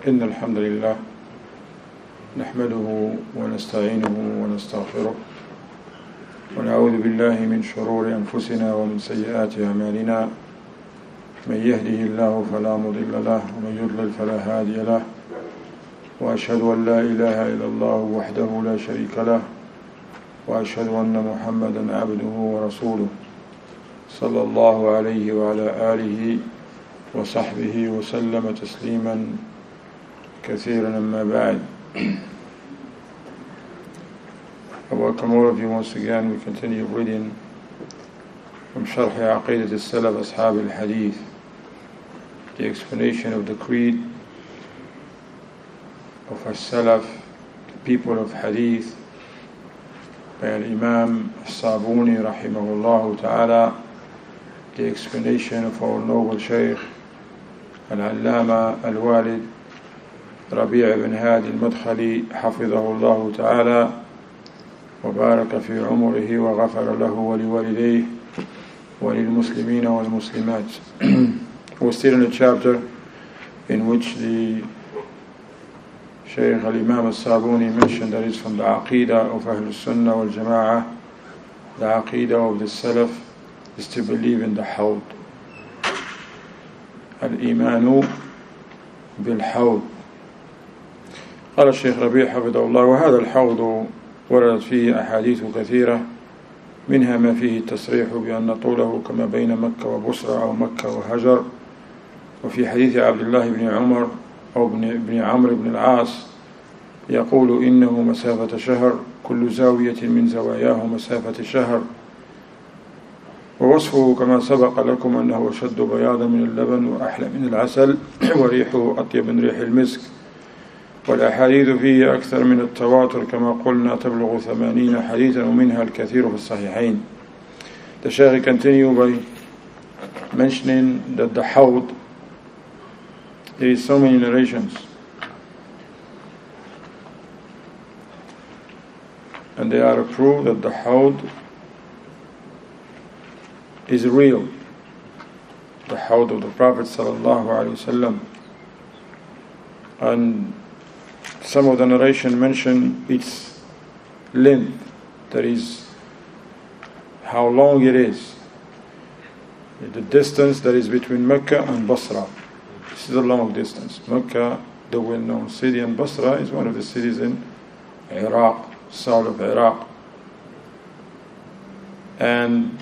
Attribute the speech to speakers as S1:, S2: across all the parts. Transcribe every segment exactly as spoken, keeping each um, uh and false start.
S1: إن الحمد لله نحمده ونستعينه ونستغفره ونعوذ بالله من شرور أنفسنا ومن سيئات أعمالنا من يهده الله فلا مضل له ومن يضلل فلا هادي له وأشهد أن لا إله إلا الله وحده لا شريك له وأشهد أن محمدا عبده ورسوله صلى الله عليه وعلى آله وصحبه وسلم تسليما كثيرا. أما بعد, I welcome all of you once again. We continue reading from Sharh Aqidat al-Salaf Ashab al-Hadith, the explanation of the creed of as-Salaf, the people of Hadith, by Imam al-Sabuni rahimahullah ta'ala, the explanation of our noble Shaykh al-Allama al-Walid Rabi' ibn Hadi al-Madkhali hafidhahullah ta'ala wa baraka fi umrihi wa ghafara lahu wa liwalidayhi wa lilmuslimina wal muslimat. We're still in a chapter in which the Shaykh al-Imam al-Sabuni mentioned that it's from the Aqidah of Ahlul Sunnah wal Jama'ah. The Aqidah of the Salaf is to believe in the Hawd. Al-Imanu bil-Hawd. قال الشيخ ربيع حفظه الله: وهذا الحوض وردت فيه أحاديث كثيرة منها ما فيه التصريح بأن طوله كما بين مكة وبصرى أو مكة وهجر. وفي حديث عبد الله بن عمر أو بن عمرو بن العاص يقول إنه مسافة شهر كل زاوية من زواياه مسافة شهر. ووصفه كما سبق لكم أنه أشد بياضا من اللبن وأحلى من العسل وريحه أطيب من ريح المسك. والأحاديث فيه أكثر من التواتر كما قلنا تبلغ ثمانين حديثا ومنها الكثير في الصحيحين. The Shaykh continue by mentioning that the Hawd, there is so many narrations and they are a proof that the Hawd is real, the Hawd of the Prophet sallallahu alaihi wasallam. And some of the narration mention its length, that is, how long it is, the distance that is between Mecca and Basra. This is a long distance. Mecca, the well-known city, and Basra is one of the cities in Iraq, south of Iraq. And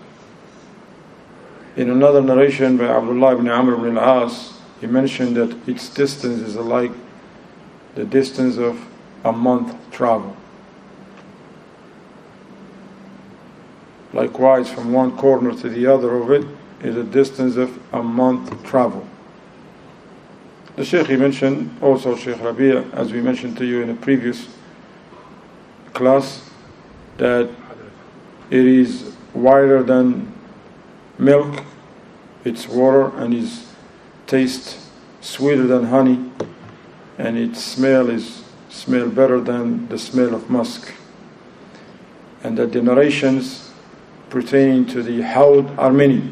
S1: in another narration by Abdullah ibn Amr ibn al-As, he mentioned that its distance is like the distance of a month travel. Likewise, from one corner to the other of it is a distance of a month travel. The Shaykh he mentioned, also Shaykh Rabi', as we mentioned to you in a previous class, that it is wider than milk, its water, and its taste sweeter than honey, and its smell is smell better than the smell of musk. And that the narrations pertaining to the Hawd are many,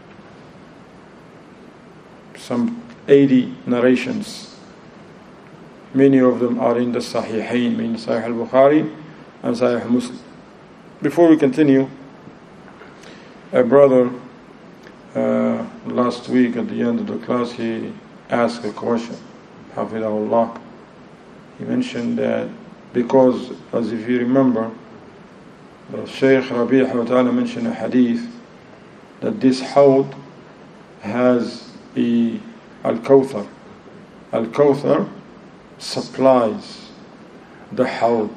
S1: some eighty narrations. Many of them are in the Sahihain, meaning Sahih al-Bukhari and Sahih Muslim. Before we continue, a brother uh, last week at the end of the class, he asked a question, Hafidahullah. He mentioned that because, as if you remember, the Shaykh Rabi' mentioned a hadith that this Hawd has a Al-Kawthar. Al-Kawthar supplies the Hawd.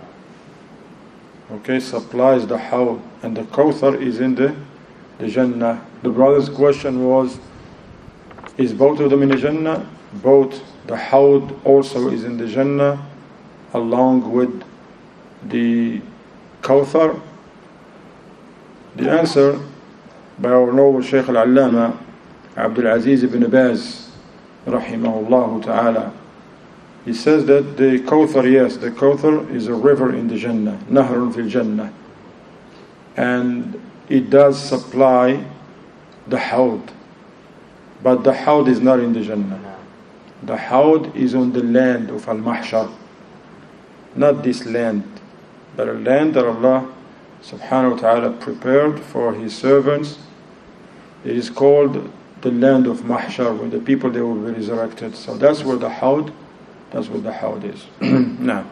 S1: Okay, supplies the Hawd, and the Kawthar is in the, the Jannah. The brother's question was, is both of them in the Jannah? Both the Hawd also is in the Jannah along with the Kawthar? The answer by our noble Shaykh al-Allama Abdul Aziz ibn Baz rahimahullah ta'ala, he says that the Kawthar, yes, the Kawthar is a river in the Jannah, Nahrun fil Jannah, and it does supply the Hawd, but the Hawd is not in the Jannah. The Hawd is on the land of Al-Mahshar, not this land, but a land that Allah subhanahu wa ta'ala prepared for His servants. It is called the land of Mahshar, when the people they will be resurrected. So that's where the Hawd, that's what the Hawd is. Now,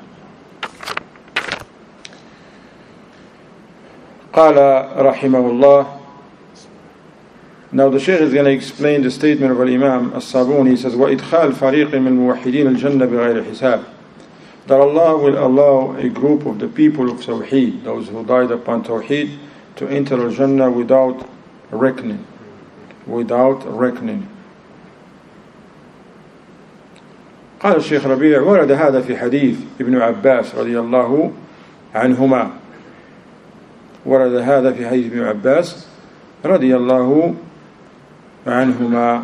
S1: قال رحمه الله. Now the Shaykh is going to explain the statement of Al-Imam As-Sabuni. He says, وَإِدْخَالْ فَرِيقٍ مِّن الْمُوَحِّدِينَ الْجَنَّةِ بِغَيْرِ حِسَابٍ. That Allah will allow a group of the people of Tawheed, those who died upon Tawheed, to enter Al-Jannah without reckoning. Without reckoning. قال الشيخ ربيع ورد هذا في حديث ابن عباس رضي الله عنهما. ورد هذا في حديث ابن عباس رضي الله عنهما.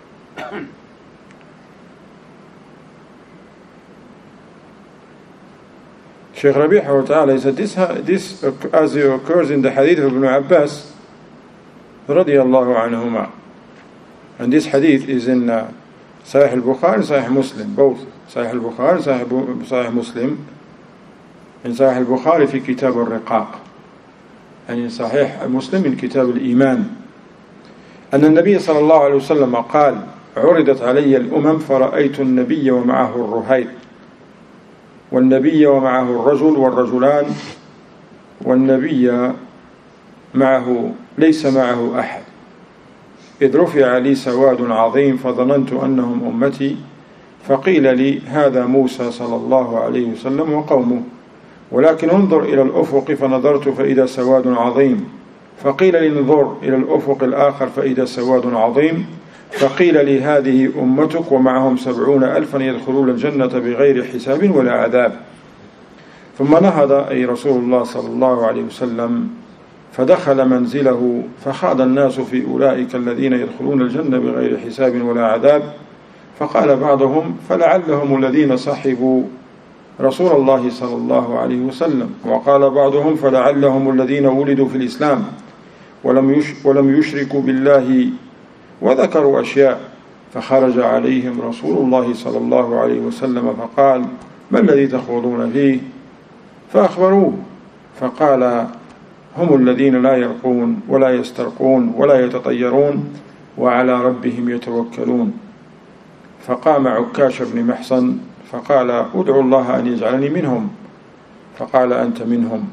S1: Shaykh Rabi' ta'ala said this, this as it occurs in the hadith of Ibn Abbas رضي الله عنهما, and this hadith is in uh, Sahih al-Bukhari and Sahih Muslim, both Sahih al-Bukhari and Sahih, Sahih Muslim. In Sahih al-Bukhari في كتاب الرقاق, and in Sahih Muslim in كتاب الإيمان, أن النبي صلى الله عليه وسلم قال عرضت علي الأمم فرأيت النبي ومعه الرهيب والنبي ومعه الرجل والرجلان والنبي معه ليس معه أحد إذ رفع لي سواد عظيم فظننت أنهم أمتي فقيل لي هذا موسى صلى الله عليه وسلم وقومه ولكن انظر إلى الأفق فنظرت فإذا سواد عظيم فقيل لي انظر إلى الأفق الآخر فإذا سواد عظيم فقيل لي هذه أمتك ومعهم سبعون ألفا يدخلون الجنة بغير حساب ولا عذاب ثم نهض أي رسول الله صلى الله عليه وسلم فدخل منزله فخاض الناس في أولئك الذين يدخلون الجنة بغير حساب ولا عذاب فقال بعضهم فلعلهم الذين صحبوا رسول الله صلى الله عليه وسلم وقال بعضهم فلعلهم الذين ولدوا في الإسلام ولم ولم يشركوا بالله وذكروا أشياء فخرج عليهم رسول الله صلى الله عليه وسلم فقال ما الذي تخوضون فيه فأخبروه فقال هم الذين لا يرقون ولا يسترقون ولا يتطيرون وعلى ربهم يتوكلون فقام عكاش بن محصن فقال ادعوا الله أن يجعلني منهم فقال أنت منهم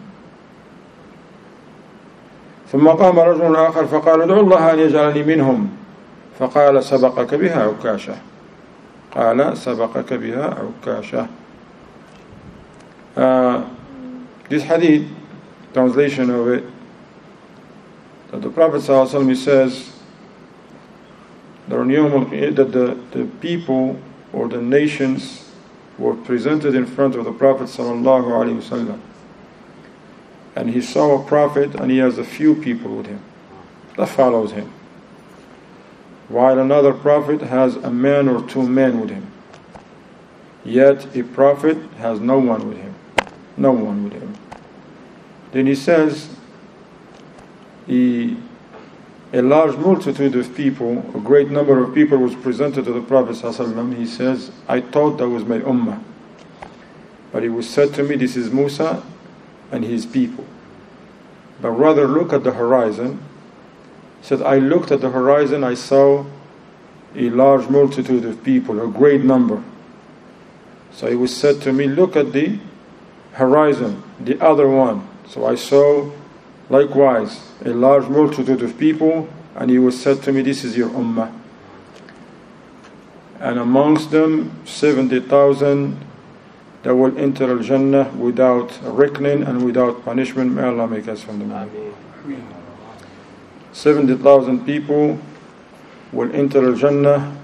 S1: ثم قام رجل آخر فقال ادعوا الله أن يجعلني منهم فقال سبقك بها عكاشة قال سبقك بها عكاشة. uh, This hadith, translation of it, that the Prophet ﷺ says that the, the people or the nations were presented in front of the Prophet ﷺ, and he saw a prophet and he has a few people with him that follows him, while another prophet has a man or two men with him, yet a prophet has no one with him, no one with him. Then he says, he, a large multitude of people, a great number of people was presented to the Prophet ﷺ. He says, I thought that was my ummah, but it was said to me, this is Musa and his people. But rather look at the horizon. He said, I looked at the horizon, I saw a large multitude of people, a great number. So it was said to me, look at the horizon, the other one. So I saw likewise a large multitude of people, and it was said to me, this is your ummah. And amongst them seventy thousand that will enter Al-Jannah without reckoning and without punishment. May Allah make us from them. seventy thousand people will enter Al-Jannah.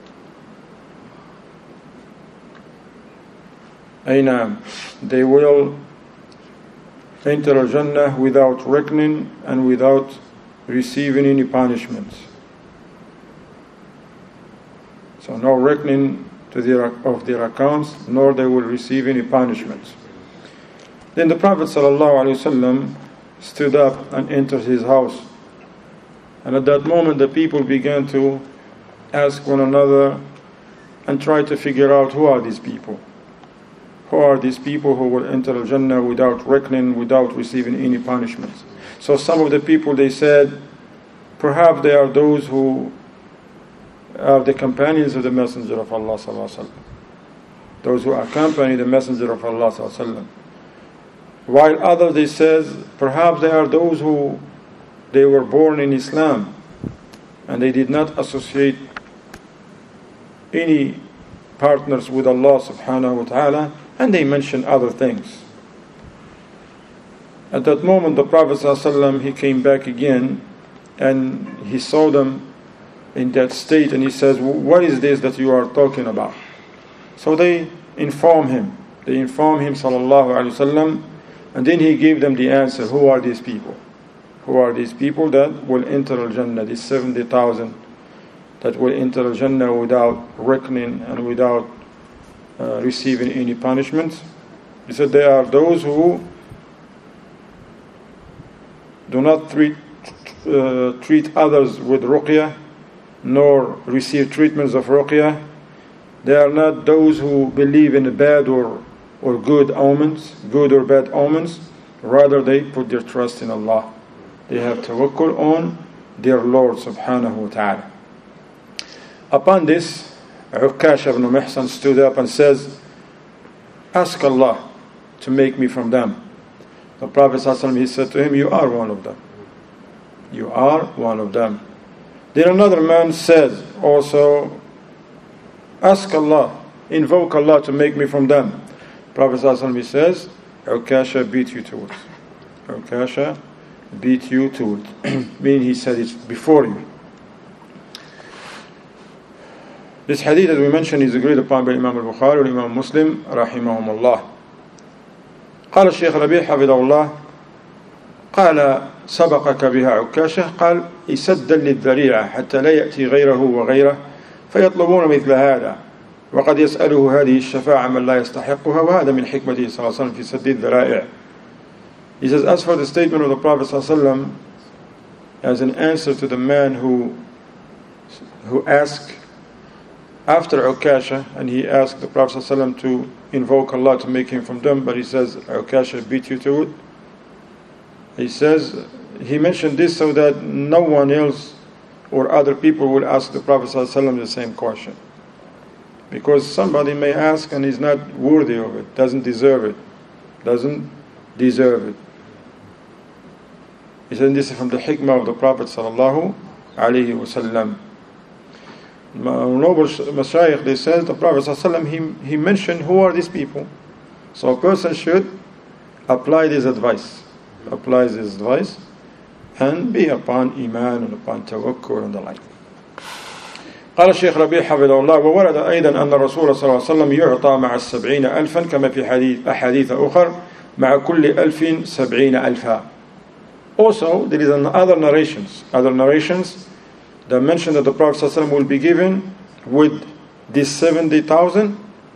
S1: Aynam, they will enter Al-Jannah without reckoning and without receiving any punishments. So no reckoning to their, of their accounts, nor they will receive any punishments. Then the Prophet ﷺ stood up and entered his house. And at that moment the people began to ask one another, and try to figure out who are these people. Who are these people who will enter Al-Jannah without reckoning, without receiving any punishments? So some of the people, they said, perhaps they are those who are the companions of the Messenger of Allah sallallahu alaihi wasallam. Those who accompany the Messenger of Allah sallallahu alaihi wasallam. While others, they says, perhaps they are those who they were born in Islam and they did not associate any partners with Allah subhanahu wa ta'ala, and they mentioned other things. At that moment, the Prophet sallallahu alaihi wasallam, he came back again and he saw them in that state, and he says, what is this that you are talking about? So they inform him. They inform him, sallallahu alaihi wasallam, and then he gave them the answer. Who are these people? Who are these people that will enter Al-Jannah? These seventy thousand that will enter Al-Jannah without reckoning and without uh, receiving any punishment. He said they are those who do not treat, uh, treat others with ruqyah, nor receive treatments of ruqyah. They are not those who believe in bad or, or good omens, good or bad omens. Rather, they put their trust in Allah. They have tawakkul on their Lord subhanahu wa ta'ala. Upon this, Ukkash ibn Mihsan stood up and says, ask Allah to make me from them. The Prophet ﷺ, he said to him, you are one of them. You are one of them. Then another man says also, ask Allah, invoke Allah to make me from them. Prophet ﷺ, he says, Ukasha beat you to it. Ukasha beat you to it. Meaning he said it's before you. This hadith that we mentioned is agreed upon by Imam al-Bukhari and Imam Muslim رحمهم الله. قال الشيخ ربيع حفظه الله قال سبقك بها عكاشة قال سدا للذريعة حتى لا يأتي غيره وغيره فيطلبون مثل هذا وقد يسأله هذه الشفاعة من لا يستحقها وهذا من حكمته صلى الله عليه وسلم في سد الذرائع. He says, as for the statement of the Prophet صلى الله عليه وسلم as an answer to the man who who asked after Ukasha, and he asked the Prophet ﷺ to invoke Allah to make him from them, but he says, Ukasha beat you to it. He says, he mentioned this so that no one else or other people will ask the Prophet ﷺ the same question. Because somebody may ask and is not worthy of it, doesn't deserve it, doesn't deserve it. He said, this is from the hikmah of the Prophet ﷺ. Noble Mashayikh, they said the Prophet ﷺ, he, he mentioned who are these people. So a person should apply this advice, apply this advice, and be upon iman and upon tawakkul and the like. قال الشيخ ربيع حفظه الله وورد أيضا أن الرسول صلى الله عليه وسلم يعطى مع السبعين ألفا كما في حديث أحاديث أخر مع كل ألف سبعين ألفا. Also, there is other narrations, other narrations that mention that the Prophet ﷺ will be given with these seventy thousand,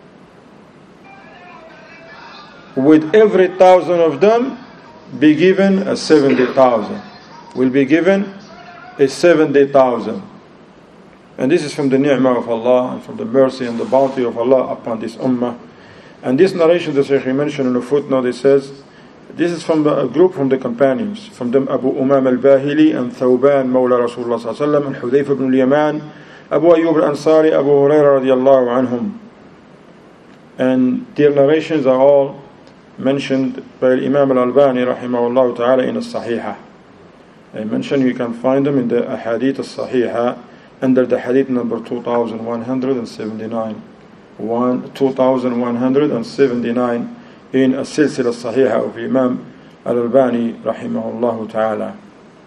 S1: with every thousand of them be given a seventy thousand. Will be given a seventy thousand. And this is from the ni'mah of Allah and from the mercy and the bounty of Allah upon this ummah. And this narration that Shaykh mentioned in a footnote, it says, this is from the, a group from the companions, from them Abu Umam al-Bahili and Thawban Mawla Rasulullah sallallahu alaihi wasallam and Hudayf ibn al-Yaman, Abu Ayyub al-Ansari, Abu Hurairah radiyallahu anhum. And their narrations are all mentioned by Imam al-Albani rahimahullah ta'ala in al-Sahihah. I mentioned you can find them in the Ahadith al-Sahihah under the Hadith number two thousand one hundred seventy-nine. two thousand one hundred seventy-nine in a silsila sahiha of Imam al-Albani rahimahullah ta'ala.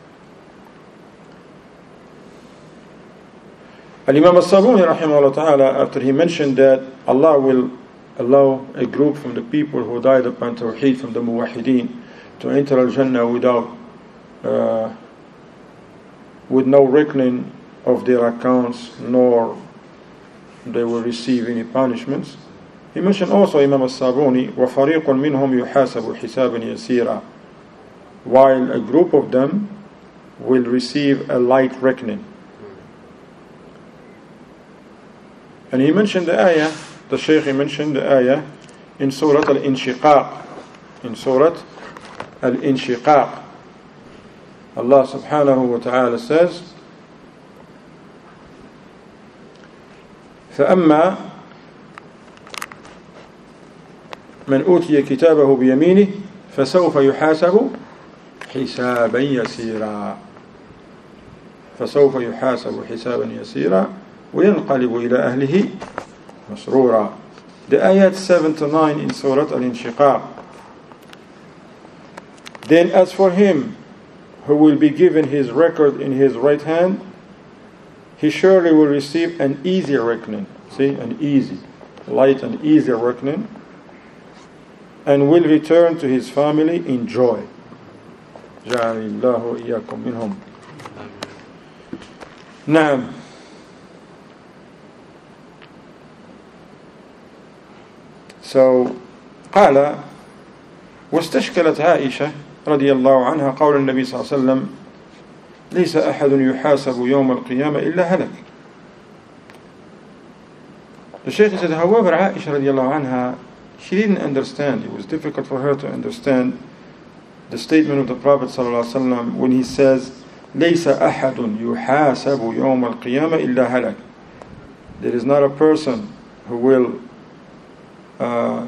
S1: Al-Imam al-Sabuni rahimahullah ta'ala, after he mentioned that Allah will allow a group from the people who died upon Tawheed, from the Muwahideen, to enter Al-Jannah without uh, with no reckoning of their accounts, nor they will receive any punishments. He mentioned also Imam al-Sabuni, وَفَرِيقٌ مِّنْهُمْ يُحَاسَبُ حِسَابًا يَسِيرًا, while a group of them will receive a light reckoning. And he mentioned the ayah, the Shaykh he mentioned the ayah in Surah Al-Inshiqaq. In Surah Al-Inshiqaq. Allah subhanahu wa ta'ala says, فأما من أوتي كتابه بيمينه فسوف يحاسب حسابا يسيرا فسوف يحاسب حسابا يسيرا وينقلب إلى أهله مسرورا. The ayat seven to nine in Surah Al-Inshiqaq. Then as for him who will be given his record in his right hand, he surely will receive an easy reckoning. See, an easy, light and easy reckoning, and will return to his family in joy. جعل الله إياكم منهم. نعم. So قال واستشكلت عائشة رضي الله عنها قول النبي صلى الله عليه وسلم ليس أحد يحاسب يوم القيامة إلا هلك. The Shaykh said, however, Aisha radiallahu anha, she didn't understand. It was difficult for her to understand the statement of the Prophet sallallahu alaihi wasallam when he says, ليس أحد يحاسب يوم القيامة إلا هلك. There is not a person who will uh,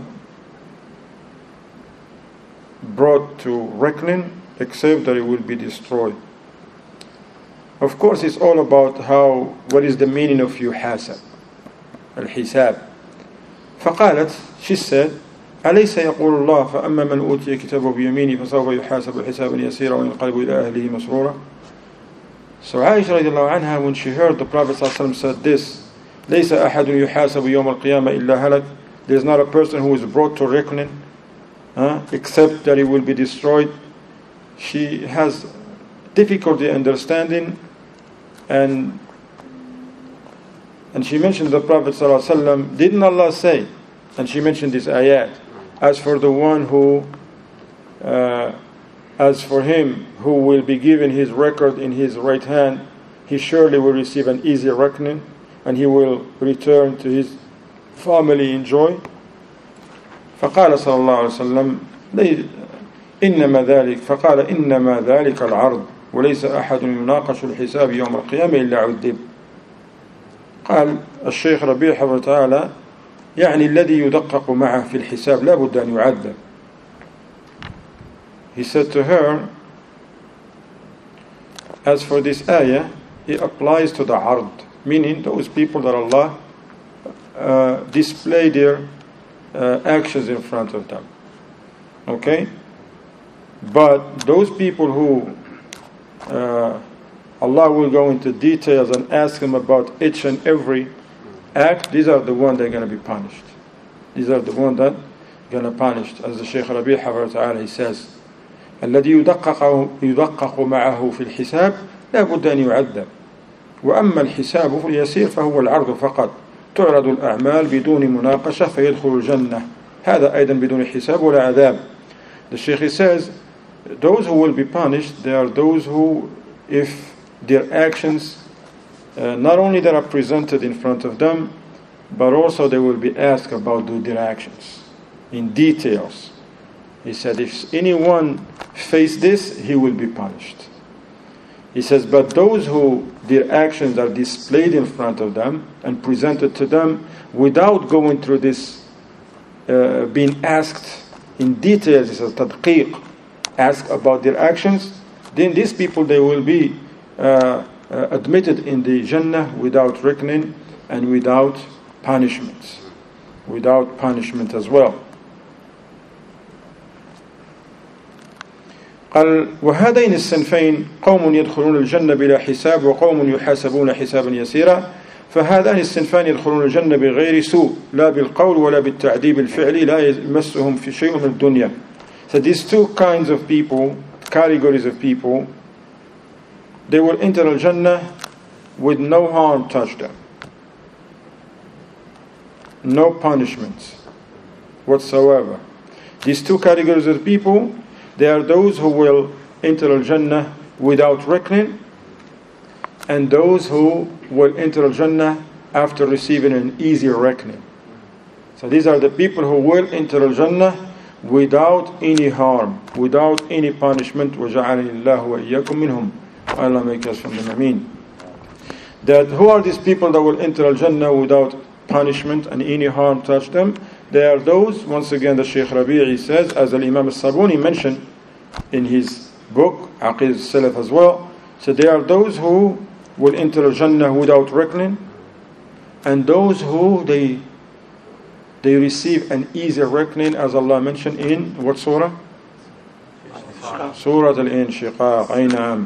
S1: brought to reckoning except that it will be destroyed. Of course, it's all about how, what is the meaning of yuhasab, al-hisab. فقالت, she said, أليس يقول الله فأما من أوتي كتابه بيمينه فسوف يحاسب حسابا يسيرا وينقلب إلى أهله مسرورا. So Aisha radiallahu anha, when she heard the Prophet sallallahu alaihi wasallam said this, ليس أحد يحاسب يوم القيامة إلا هلك, there is not a person who is brought to reckoning uh, except that he will be destroyed. She has difficulty understanding, and and she mentioned the Prophet sallallahu alaihi wasallam, didn't Allah say, and she mentioned this ayat, as for the one who uh, as for him who will be given his record in his right hand, he surely will receive an easy reckoning, and he will return to his family in joy. فقال صلى الله عليه وسلم إنما ذلك فقال إنما ذلك العرض وليس أحد يناقش الحساب يوم القيامة إلا عذب. قال الشيخ ربيع حفظه تعالى يعني الذي يدقق معه في الحساب لا بد أن يعذب. He said to her, as for this ayah, it applies to the ard, meaning those people that Allah uh, display their uh, actions in front of them. Okay? But those people who uh, Allah will go into details and ask them about each and every act, these are the ones that are going to be punished. These are the ones that are going to be punished. As the Shaykh Rabi' Hafidhahullah Ta'ala, he says, الذي يدقق يدقق معه في الحساب لا بد أن يعذب وأما الحساب فاليسير فهو العرض فقط تعرض الأعمال بدون مناقشة فيدخل الجنة هذا أيضا بدون حساب ولا عذاب. The Shaykh says those who will be punished, they are those who, if their actions uh, not only that are presented in front of them, but also they will be asked about their actions in details. He said if anyone face this, he will be punished. He says, but those who their actions are displayed in front of them and presented to them without going through this, uh, being asked in details, he says, tadqiq, ask about their actions, then these people, they will be uh, uh, admitted in the Jannah without reckoning and without punishment. Without punishment as well. قال وهذين الصنفين قوم يدخلون الجنة بلا حساب وقوم يحاسبون حسابا يسيرا فهذان الصنفان يدخلون الجنة بغير سوء لا بالقول ولا بالتعذيب الفعلي لا يمسهم في شيء من الدنيا. So these two kinds of people, categories of people, they will enter al-Jannah with no harm touch them, no punishments whatsoever. These two categories of people, they are those who will enter al-Jannah without reckoning, and those who will enter al-Jannah after receiving an easier reckoning. So these are the people who will enter Al-Jannah without any harm, without any punishment. وَجَعَلَنِ اللَّهُ وَإِيَّاكُمْ مِنْهُمْ. Allah make us from them. Ameen. That who are these people that will enter Al-Jannah without punishment and any harm touch them? They are those, once again the Shaykh Rabi'i says, as Al-Imam Al-Sabuni mentioned in his book, Aqid Al-Salaf as well, so they are those who will enter Al-Jannah without reckoning, and those who they they receive an easier reckoning, as Allah mentioned in what surah? Surah Al-Inshiqaq. Ay na'am.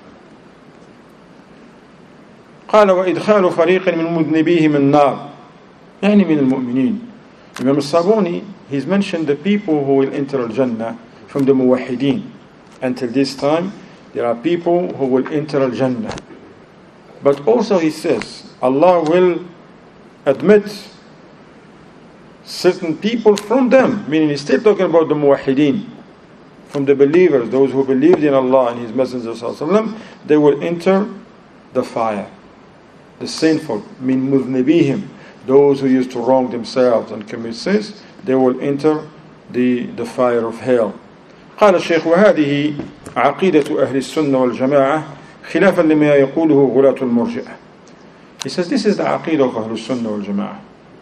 S1: قال وإدخال فريق من مذنبيهم النار يعني من المؤمنين. Imam Al-Sabuni, he's mentioned the people who will enter Al-Jannah from the Muwahhideen. Until this time, there are people who will enter Al-Jannah. But also he says, Allah will admit certain people from them, meaning he's still talking about the Muwahhideen, from the believers, those who believed in Allah and His Messenger ﷺ, they will enter the fire. The sinful, min mudhnibihim, those who used to wrong themselves and commit sins, they will enter the, the fire of hell. قال الشيخ وهذه عقيدة أهل السنة والجماعة خلافا لما يقوله غلاة المرجئة. He says this is the عقيدة of أهل السنة والجماعة.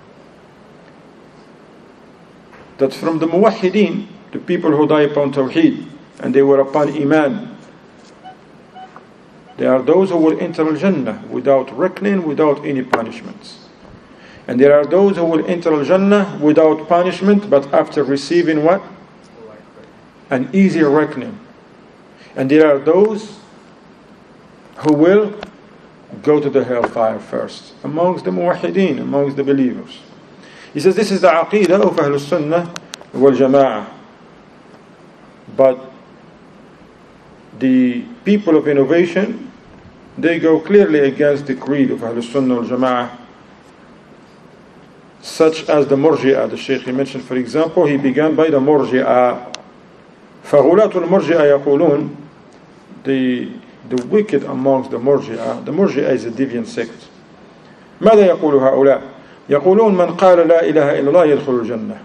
S1: That from the muwahhideen, the people who die upon tawheed and they were upon iman, they are those who will enter Al-Jannah without reckoning, without any punishments. And there are those who will enter Al-Jannah without punishment, but after receiving what? An easier reckoning. And there are those who will go to the hellfire first, amongst the muwahhideen, amongst the believers. He says this is the aqidah of Ahlul Sunnah wal Jama'ah. But the people of innovation, they go clearly against the creed of Ahlul Sunnah wal Jama'ah, such as the Murji'ah. The Shaykh he mentioned, for example, he began by the Murji'ah. فَغُلَاةُ الْمُرْجِئَةِ يَقُولُونَ, the the wicked amongst the Murji'ah. The Murji'ah is a deviant sect. ماذا يقول هؤلاء؟ يقولون من قال لا إله إلا الله يدخل الجنة.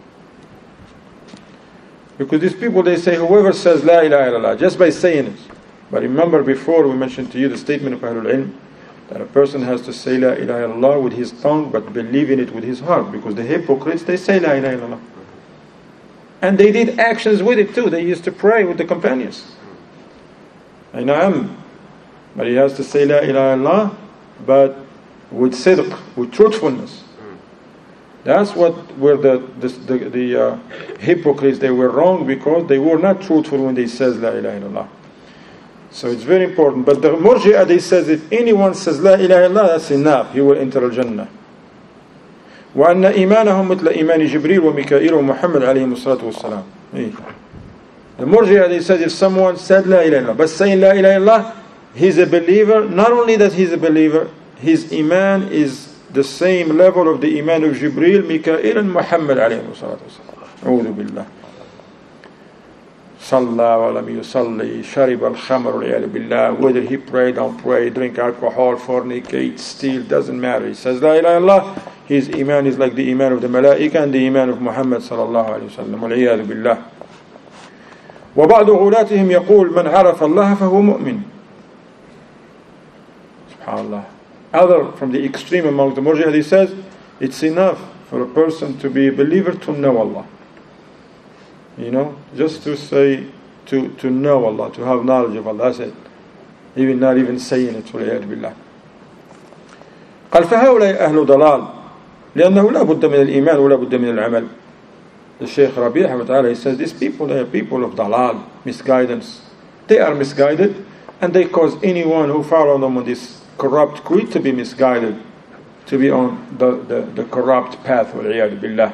S1: Because these people, they say whoever says La ilaha illallah, just by saying it. But remember before we mentioned to you the statement of Ahlul Ilm, that a person has to say La ilaha illallah with his tongue, but believe in it with his heart. Because the hypocrites, they say La ilaha illallah. And they did actions with it too. They used to pray with the companions. I am. But he has to say La ilaha illallah, but with sidq, with truthfulness. That's what were the the the, the uh, hypocrites. They were wrong because they were not truthful when they says La ilaha illallah. So it's very important. But the Murji'ah, they says if anyone says La ilaha illallah, that's enough. He will enter Al-Jannah. وأن إيمانهم مثل إيمان جبريل وميكائيل ومحمد عليهم الصلاة والسلام. The Murji'ah, they said if someone said La ilaha illallah, but saying La ilaha illallah, he's a believer. Not only that he's a believer, his iman is the same level of the iman of Jibreel, Mikael and Muhammad alayhi salatu wasalam. A'udhu billah. Salla wa lam yusalli, sharib al-khamr wal-'iyadhu billah. Whether he pray, don't pray, drink alcohol, fornicate, steal, doesn't matter. He says La ilaha illallah, his iman is like the iman of the malaika and the iman of Muhammad sallallahu alayhi wa sallam. Wal-'iyadhu billah. وبعض غلاتهم يقول من عرف الله فهو مؤمن. SubhanAllah. Other from the extreme among the Murji'ah, he says it's enough for a person to be a believer to know Allah. You know, just to say, to, to know Allah, to have knowledge of Allah. That's it. Even not even saying it. وَالْعِيَاذُ بِاللَّهِ. قال فهؤلاء أهل ضلال لأنه لا بد من الإيمان ولا بد من العمل. The Shaykh Rabi' Ta'ala, he says these people, they are people of dalal, misguidance. They are misguided and they cause anyone who follow them on this corrupt creed to be misguided, to be on the, the, the corrupt path. والعياذ بالله.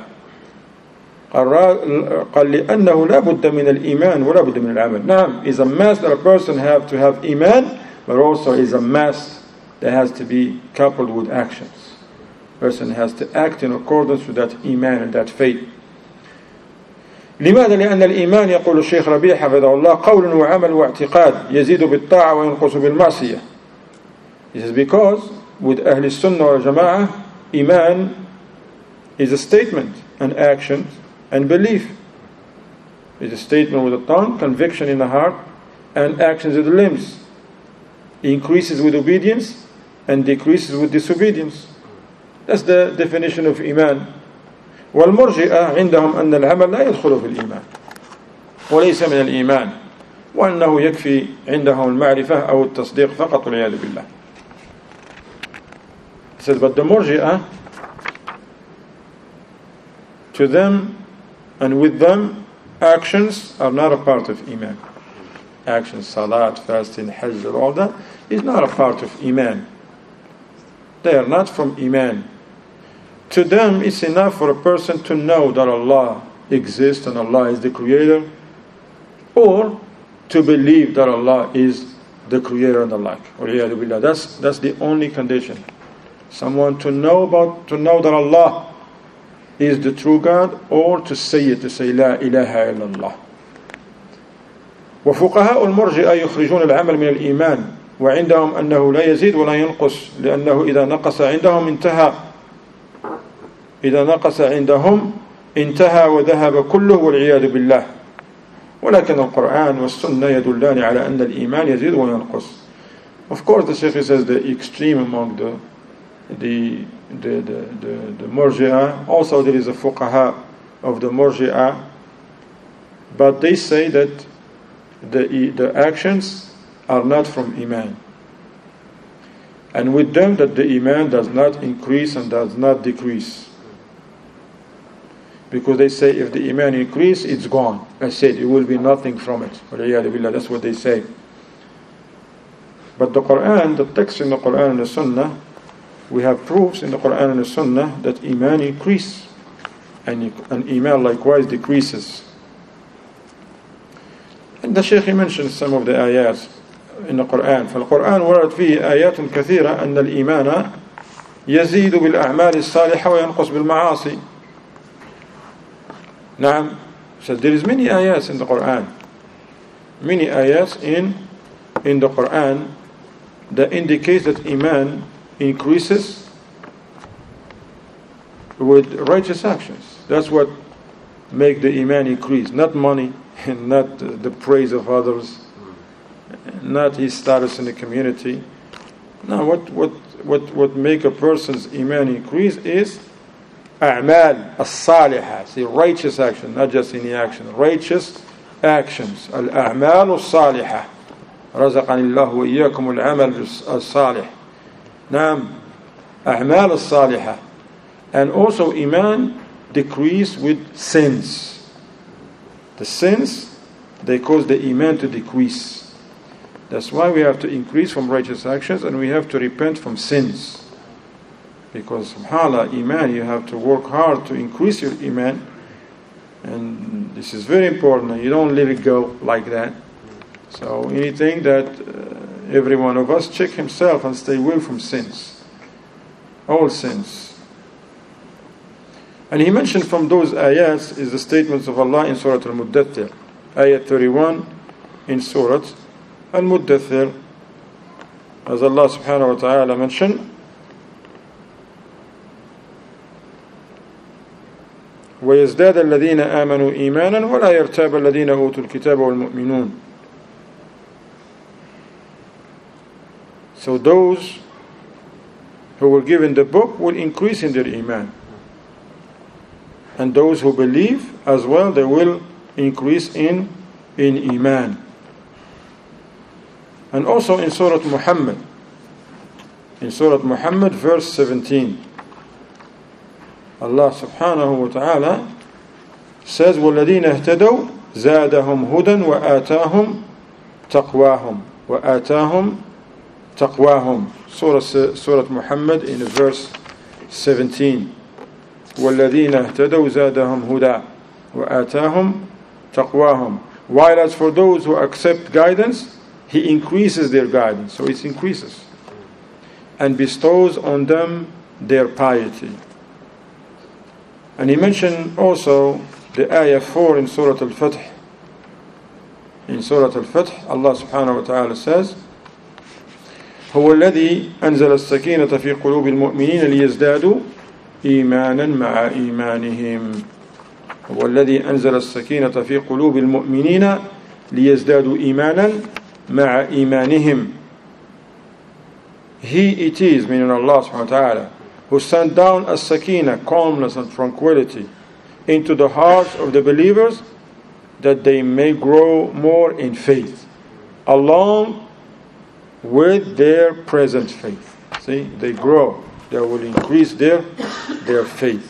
S1: قال لأنه لا بد من الإيمان ولا بد من العمل. نعم, is a must that a person have to have iman, but also is a must that has to be coupled with actions. A person has to act in accordance with that iman and that faith. لماذا؟ لأن الإيمان يقول الشيخ ربيع حفظه الله قول وعمل واعتقاد يزيد بالطاعة وينقص بالمعصية. He says because with Ahl Sunnah wal Jama'ah, Iman is a statement and action and belief. It's a statement with the tongue, conviction in the heart, and actions with the limbs. It increases with obedience and decreases with disobedience. That's the definition of Iman. والمرجئة عندهم أن العمل لا يدخل في الإيمان وليس من الإيمان وأنه يكفي عندهم المعرفة أو التصديق فقط والعياذ بالله. He says, but the Murji'ah, to them and with them, actions are not a part of Iman. Actions, salat, fasting, hajj, all that is not a part of Iman. They are not from Iman. To them, it's enough for a person to know that Allah exists and Allah is the Creator, or to believe that Allah is the Creator and the like. That's that's the only condition. Someone to know about to know that Allah is the true God, or to say it, to say La ilaha illallah. وفقهاء المرجئة يخرجون العمل من الإيمان وعندهم أنه لا يزيد ولا ينقص لأنه إذا نقص عندهم انتهى إذا نقص عندهم انتهى وذهب كله والعياذ بالله. ولكن القرآن والسنة يدلان على أن الإيمان يزيد وينقص. Of course, the Shaykh says the extreme among the the the the the, the Murji'ah. Also, there is a fuqaha of the Murji'ah, but they say that the the actions are not from Iman, and with them that the Iman does not increase and does not decrease. Because they say if the Iman increase, it's gone. I said it will be nothing from it. That's what they say. But the Quran, the text in the Quran and the Sunnah, we have proofs in the Quran and the Sunnah that Iman increase, and, and Iman likewise decreases. And the Shaykh mentioned some of the ayats in the Quran. فالقرآن ورد فيه آيات كثيرة أن الإيمان يزيد بالأعمال الصالحة وينقص بالمعاصي. Naam, so there is many ayats in the Quran, many ayats in in the Quran that indicates that Iman increases with righteous actions. That's what make the Iman increase, not money, and not the praise of others, not his status in the community. No, what what what what make a person's Iman increase is أعمال الصالحة, see, righteous action, not just any action, righteous actions. الأعمال الصالحة رزقني الله وإياكم العمل الصالح. نعم, أعمال الصالحة. And also Iman decrease with sins. The sins, they cause the Iman to decrease. That's why we have to increase from righteous actions and we have to repent from sins. Because subhanAllah, Iman, you have to work hard to increase your Iman. And this is very important. You don't let it go like that. So anything that uh, every one of us check himself and stay away from sins. All sins. And he mentioned from those ayats is the statements of Allah in Surah Al-Muddathir. Ayat thirty-one in Surah Al-Muddathir. As Allah subhanahu wa ta'ala mentioned, ويزداد الذين آمنوا إيمانا ولا يرتاب الذين أوتوا الكتاب والمؤمنون. So those who were given the book will increase in their Iman, and those who believe as well, they will increase in in Iman. And also in Surah Muhammad, in Surah Muhammad verse seventeen, Allah subhanahu wa ta'ala says وَالَّذِينَ اهْتَدَوْا زَادَهُمْ هُدًى وَآتَاهُمْ تَقْوَاهُمْ وَآتَاهُمْ تَقْوَاهُمْ. Surah, Surah Muhammad in verse seventeen. وَالَّذِينَ اهْتَدَوْا زَادَهُمْ هُدًى وَآتَاهُمْ تَقْوَاهُمْ. While as for those who accept guidance, He increases their guidance, so it increases, and bestows on them their piety. And he mentioned also the ayah four in Surah Al-Fath. In Surah Al-Fath, Allah subhanahu wa ta'ala says, هو الذي أنزل السكينة في قلوب المؤمنين ليزدادوا إيمانا مع إيمانهم. هو الذي أنزل السكينة في قلوب المؤمنين ليزدادوا إيمانا مع إيمانهم. He it is, meaning Allah subhanahu wa ta'ala, who sent down a sakina, calmness and tranquility, into the hearts of the believers, that they may grow more in faith, along with their present faith. See, they grow, they will increase their their faith.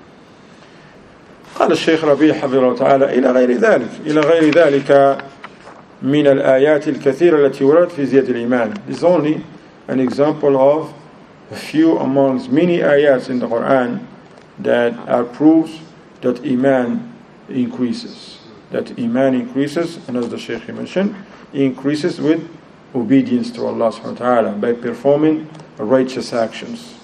S1: قال الشيخ ربيع حفظه الله تعالى إلى غير ذلك إلى غير ذلك من الآيات الكثيرة التي وردت في زيادة الإيمان. This is only an example of a few amongst many ayats in the Quran that are proofs that Iman increases. That Iman increases, and as the Shaykh mentioned, increases with obedience to Allah subhanahu wa ta'ala by performing righteous actions.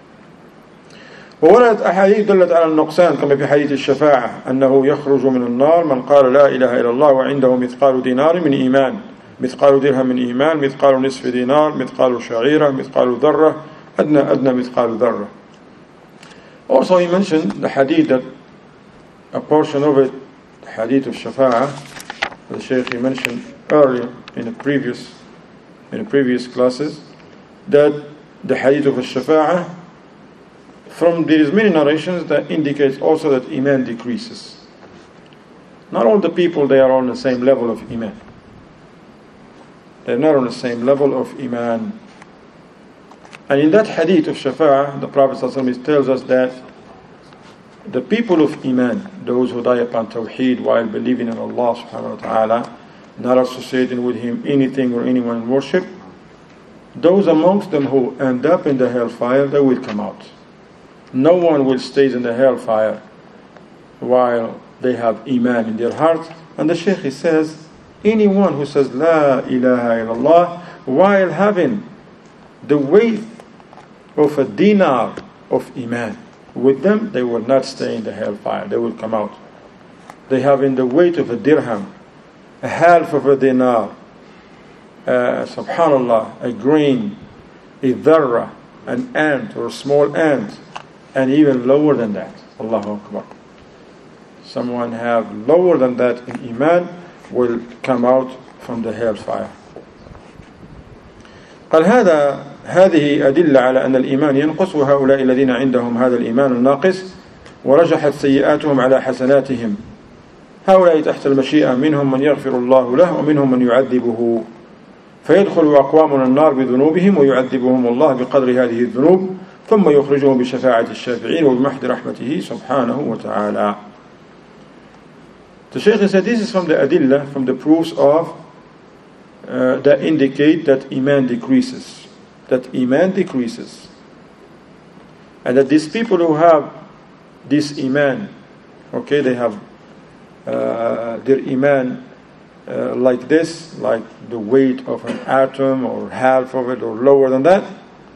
S1: ووردت أحاديث دلت على النقصان كما في حديث الشفاعة أنه يخرج من النار من قال لا إله إلا الله وعنده مثقال دينار من إيمان مثقال درهم من إيمان مثقال نصف دينار مثقال شعيرة مثقال ذرة أدنى أدنى مثقال ذرة. Also he mentioned the hadith, that a portion of it, the hadith of Shafa'ah, the Shaykh he mentioned earlier in the previous in the previous classes, that the hadith of Shafa'ah, from there is many narrations that indicates also that Iman decreases. Not all the people they are on the same level of Iman. They're not on the same level of Iman. And in that hadith of Shafa'ah, the Prophet ﷺ tells us that the people of Iman, those who die upon Tawheed while believing in Allah subhanahu wa ta'ala, not associating with Him anything or anyone in worship, those amongst them who end up in the hellfire, they will come out. No one will stay in the hellfire while they have Iman in their heart. And the Shaykh he says, anyone who says La ilaha illallah while having the weight of a dinar of Iman with them, they will not stay in the hellfire, they will come out. They have in the weight of a dirham, a half of a dinar, uh, subhanallah, a grain, a dharra, an ant or a small ant, and even lower than that. Allahu Akbar. Someone have lower than that in Iman will come out from the hellfire. قال هذا هذه أدلة على أن الإيمان ينقص، وهؤلاء الذين عندهم هذا الإيمان الناقص ورجحت سيئاتهم على حسناتهم، هؤلاء تحت المشيئة، منهم من يغفر الله له ومنهم من يعذبه، فيدخل أقوام النار بذنوبهم ويعذبهم الله بقدر هذه الذنوب ثم يخرجهم بشفاعة الشافعين وبمحض رحمته سبحانه وتعالى. The Shaykh said this is from the adillah, from the proofs of uh, that indicate that Iman decreases, that Iman decreases, and that these people who have this Iman, okay, they have uh, their Iman uh, like this, like the weight of an atom or half of it or lower than that,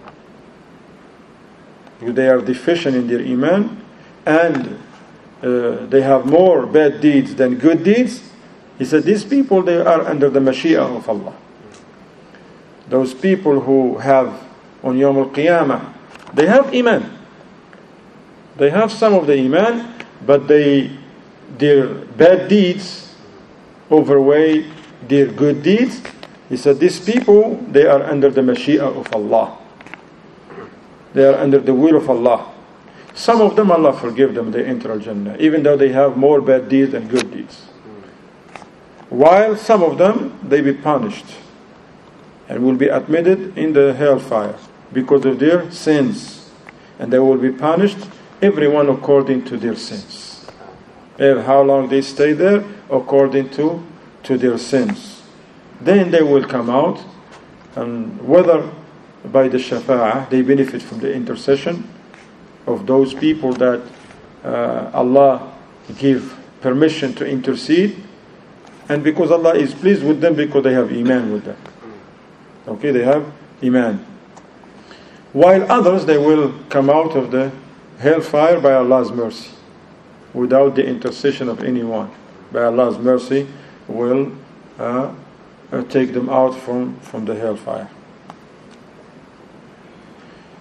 S1: they are deficient in their Iman and uh, they have more bad deeds than good deeds. He said these people, they are under the Mashiach of Allah. Those people who have on Yawm al-Qiyamah, they have Iman. They have some of the Iman, but they their bad deeds overweigh their good deeds. He said these people, they are under the Mashiach of Allah. They are under the will of Allah. Some of them, Allah forgive them, they enter Al-Jannah, even though they have more bad deeds than good deeds. While some of them, they be punished and will be admitted in the hellfire because of their sins. And they will be punished, everyone according to their sins. And how long they stay there? According to, to their sins. Then they will come out, and whether by the shafa'ah, they benefit from the intercession of those people that uh, Allah give permission to intercede, and because Allah is pleased with them because they have Iman with them. Okay, they have Iman. While others, they will come out of the hellfire by Allah's mercy, without the intercession of anyone. By Allah's mercy will uh, uh, take them out from, from the hellfire.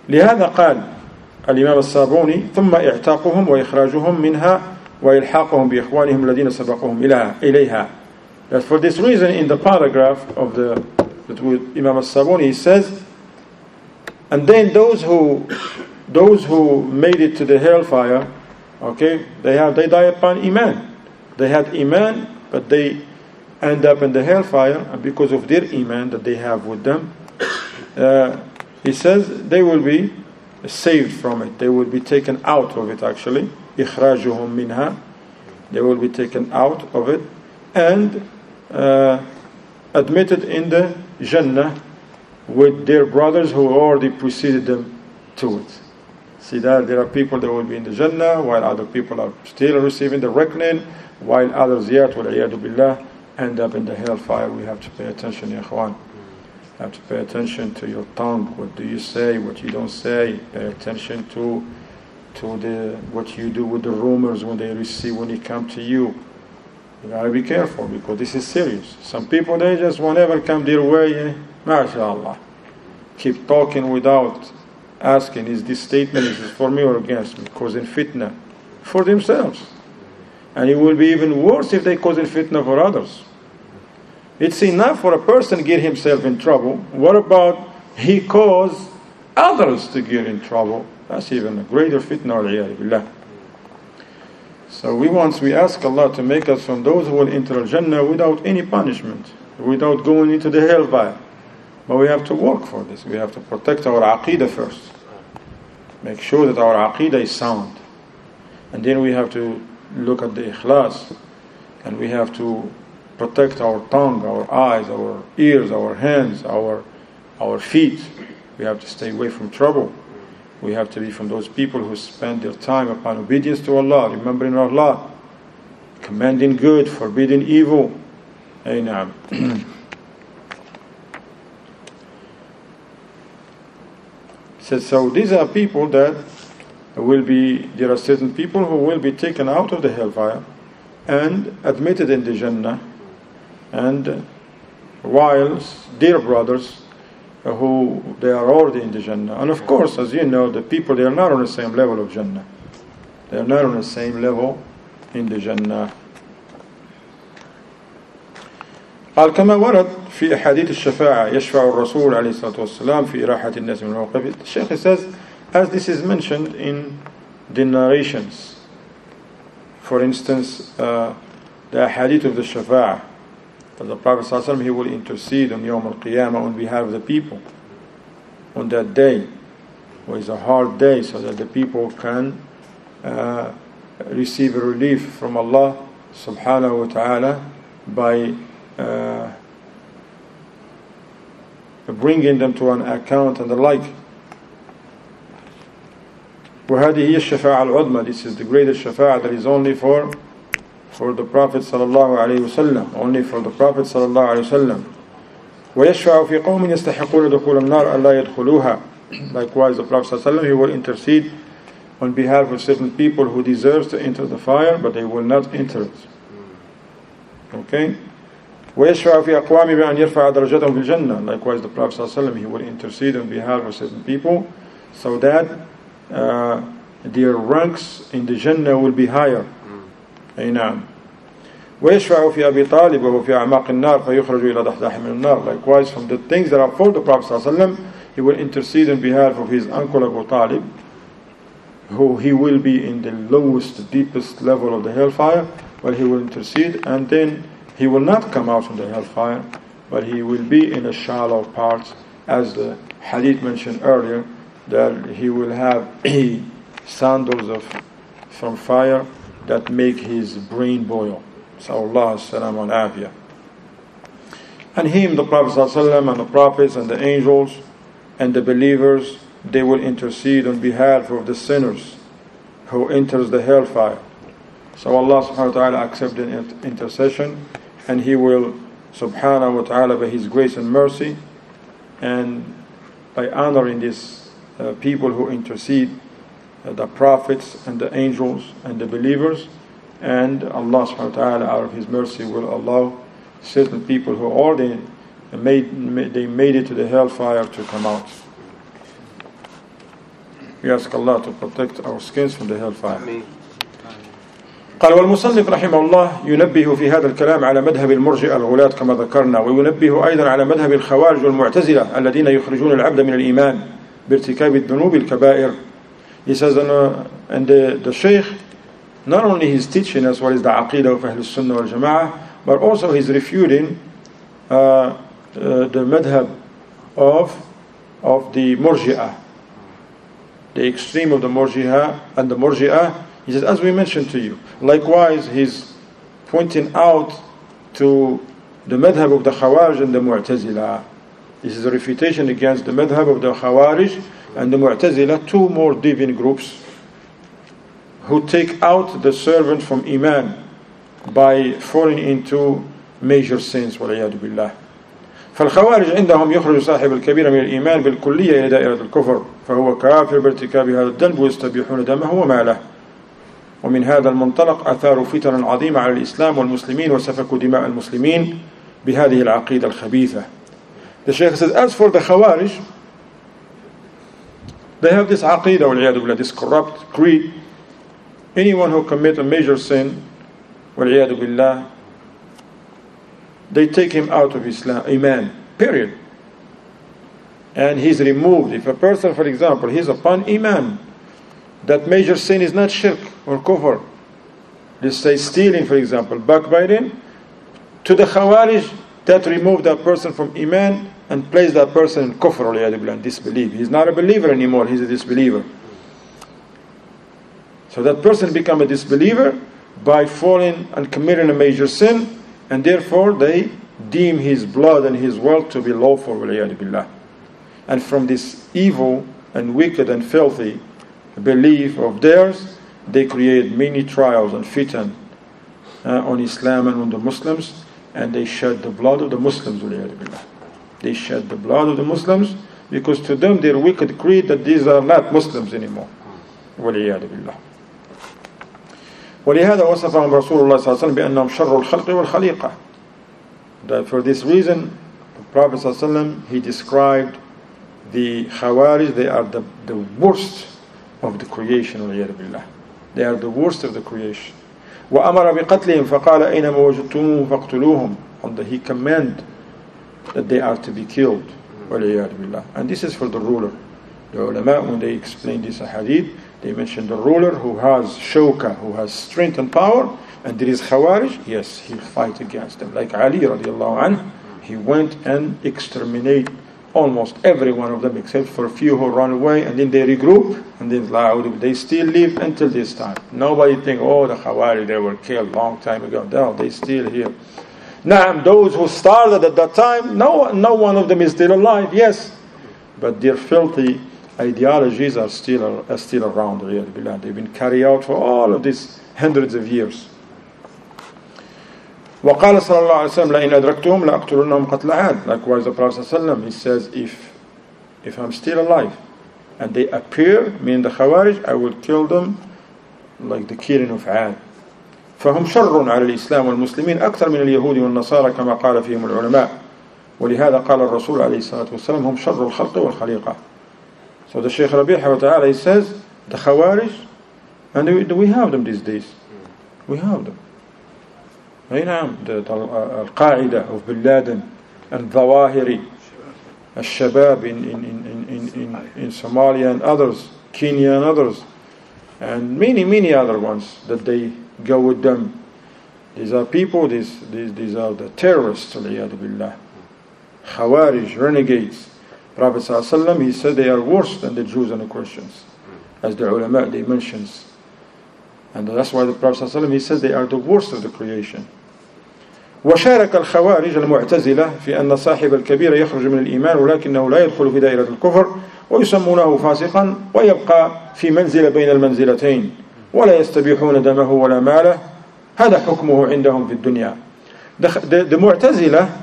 S1: لهذا قال الإمام الصابوني ثم اعتاقهم وإخراجهم منها وإلحاقهم بإخوانهم الذين سبقوهم إليها. That for this reason in the paragraph of the that with Imam al-Sabuni he says, and then those who those who made it to the hellfire, okay, they have they die upon Iman. They had Iman, but they end up in the hellfire, and because of their Iman that they have with them, uh, he says they will be saved from it. They will be taken out of it actually. إخراجهم منها. They will be taken out of it and uh, admitted in the Jannah with their brothers who already preceded them to it. See that there are people that will be in the Jannah while other people are still receiving the reckoning, while others yet, wal-iyadu billah, end up in the hellfire. We have to pay attention, ya ikhwan. You have to pay attention to your tongue. What do you say? What you don't say? Pay attention to to the what you do with the rumors when they receive when they come to you. You gotta be careful because this is serious. Some people they just whenever come their way, eh, mashallah, keep talking without asking, is this statement is this for me or against me? Causing fitna for themselves. And it will be even worse if they causing fitna for others. It's enough for a person to get himself in trouble. What about he cause others to get in trouble? That's even a greater fitna, wal-iyadu billah. So we want, we ask Allah to make us from those who will enter al-Jannah without any punishment, without going into the hellfire. But we have to work for this. We have to protect our aqeedah first. Make sure that our aqeedah is sound. And then we have to look at the ikhlas. And we have to protect our tongue, our eyes, our ears, our hands, our our feet. We have to stay away from trouble. We have to be from those people who spend their time upon obedience to Allah, remembering Allah, commanding good, forbidding evil. Amen. So, so these are people that will be, there are certain people who will be taken out of the hellfire and admitted in the Jannah, and whilst their brothers who they are already in the Jannah. And of course, as you know, the people, they are not on the same level of Jannah. They are not on the same level in the Jannah. قال كما ورد في أحاديث الشفاعة يشفع الرسول عليه الصلاة والسلام في إراحة الناس من العقاب. The Shaykh says, as this is mentioned in the narrations, for instance, uh, the hadith of the Shafa'ah, that the Prophet ﷺ, he will intercede on Yawm al-Qiyamah on behalf of the people on that day, where it's a hard day, so that the people can uh, receive a relief from Allah subhanahu wa ta'ala by uh, bringing them to an account and the like. وهذه هي الشفاعة العظمى. This is the greatest shafa'a that is only for for the Prophet sallallahu alaihi wasallam, only for the Prophet sallallahu alaihi wasallam. ويشفع في قوم يستحقون دخول النار ألا يدخلوها. Likewise, the Prophet sallallahu alaihi wasallam, he will intercede on behalf of certain people who deserve to enter the fire, but they will not enter it. Okay. ويشفع في أقوام بأن يرفع درجتهم في الجنة. Likewise, the Prophet sallallahu alaihi wasallam, he will intercede on behalf of certain people so that uh, their ranks in the Jannah will be higher. أي نعم. ويشفع في أبي طالب وهو في أعماق النار فيخرج إلى ضحضاح من النار. Likewise, from the things that are for the Prophet صلى الله عليه وسلم, he will intercede on behalf of his uncle Abu Talib, who he will be in the lowest, deepest level of the hellfire, but he will intercede, and then he will not come out from the hellfire, but he will be in a shallow part, as the hadith mentioned earlier, that he will have sandals of from fire that make his brain boil. So Allah salam al afiyah. And him, the Prophet ﷺ, and the prophets and the angels and the believers, they will intercede on behalf of the sinners who enters the hellfire. So Allah subhanahu wa ta'ala accept the intercession, and He will subhanahu wa ta'ala by His grace and mercy, and by honoring these uh, people who intercede, the prophets and the angels and the believers, and Allah subhanahu wa ta'ala out of His mercy will allow certain people who already made, they made it to the hellfire to come out. We ask Allah to protect our skins from the hellfire. قال والمصنف رحمه الله ينبه في هذا الكلام على مذهب المرجئة الغلاة كما ذكرنا، وينبه أيضا على مذهب الخوارج والمعتزلة الذين يخرجون العبد من الإيمان بارتكاب الذنوب الكبائر. He says, uh, and the, the Shaykh, not only he's teaching us what is the aqidah of Ahl Sunnah wal Jama'ah, but also he's refuting uh, uh, the madhab of, of the Murji'ah, the extreme of the Murji'ah and the Murji'ah. He says, as we mentioned to you. Likewise, he's pointing out to the madhab of the Khawarij and the Mu'tazila. This is a refutation against the madhab of the Khawarij and the Mu'tazila, two more deviant groups who take out the servant from Iman by falling into major sins. وَالْعِيَاذُ بِاللَّهِ. فالخوارج عندهم يخرج صاحب الكبير من الإيمان بالكلية إلى دائرة الكفر، فهو كافر بارتكاب هذا الذنب ويستبيحون دمه وماله. ومن هذا المنطلق أثاروا فتنا عظيمة على الإسلام والمسلمين وسفكوا دماء المسلمين بهذه العقيدة الخبيثة. The Shaykh says, as for the Khawarij, they have this aqidah, وَالْعِيَاذُ بِاللَّهِ, this corrupt creed. Anyone who commits a major sin, وَالْعِيَاذُ بِاللَّهِ, they take him out of Islam, Iman, period. And he's removed. If a person, for example, he's upon Iman, that major sin is not shirk or kufr. Let's say stealing, for example, backbiting. To the Khawarij, that removed that person from Iman and placed that person in kufr, or disbelief. He's not a believer anymore, he's a disbeliever. So that person become a disbeliever by falling and committing a major sin, and therefore they deem his blood and his wealth to be lawful. And from this evil and wicked and filthy belief of theirs, they create many trials and fitan uh, on Islam and on the Muslims, and they shed the blood of the Muslims. They shed the blood of the Muslims because to them their wicked creed that these are not Muslims anymore. ولهذا وصفهم رسول الله صلى الله عليه وسلم بأنهم شر الخلق والخليقة. That for this reason, the Prophet صلى الله عليه وسلم, he described the Khawarij, they are the, the worst of the creation. They are the worst of the creation. وأمر بقتلهم فقال أينما وجدتموهم فاقتلوهم. And he commanded that they are to be killed. And this is for the ruler. The ulama, when they explain this hadith, they mention the ruler who has shawka, who has strength and power, and there is Khawarij, yes, he'll fight against them. Like Ali radiallahu anhu, he went and exterminated almost every one of them except for a few who run away, and then they regroup, and then they still live until this time. Nobody think, oh, the Khawarij, they were killed long time ago. No, they still here. Now, those who started at that time, no, no one of them is still alive, yes, but their filthy ideologies are still are still around. They've been carried out for all of these hundreds of years. وقال صلى الله عليه وسلم لئن أدركتهم لأقتلنهم قتل عاد. Likewise, the Prophet صلى الله عليه وسلم, he says, if if I'm still alive and they appear, meaning the Khawarij, I will kill them like the killing of Ad. فهم شر على الإسلام والمسلمين أكثر من اليهود والنصارى كما قال فيهم العلماء. ولهذا قال الرسول عليه الصلاة والسلام هم شر الخلق والخليقة. So the Shaykh Rabi'ah wa ta'ala, he says, the Khawarij, and we, we have them these days. We have them. نعم, the, the uh, Al-Qaeda of Bin Laden and Zawahiri, Al-Shabab in, in, in, in, in, in Somalia and others, Kenya and others, and many, many other ones that they go with them. These are people, these, these, these are the terrorists, billah. Khawarij, renegades. Prophet ﷺ, he said they are worse than the Jews and the Christians, as the ulama, they mentions. And that's why the Prophet ﷺ, he says they are the worst of the creation. وشارك الخوارج المعتزلة في أن صاحب الكبير يخرج من الإيمان ولكنه لا يدخل في دائرة الكفر ويسمونه فاسقا ويبقى في منزلة بين المنزلتين ولا يستبيحون دمه ولا ماله. هذا حكمه عندهم في الدنيا. The, the, the Mu'tazila,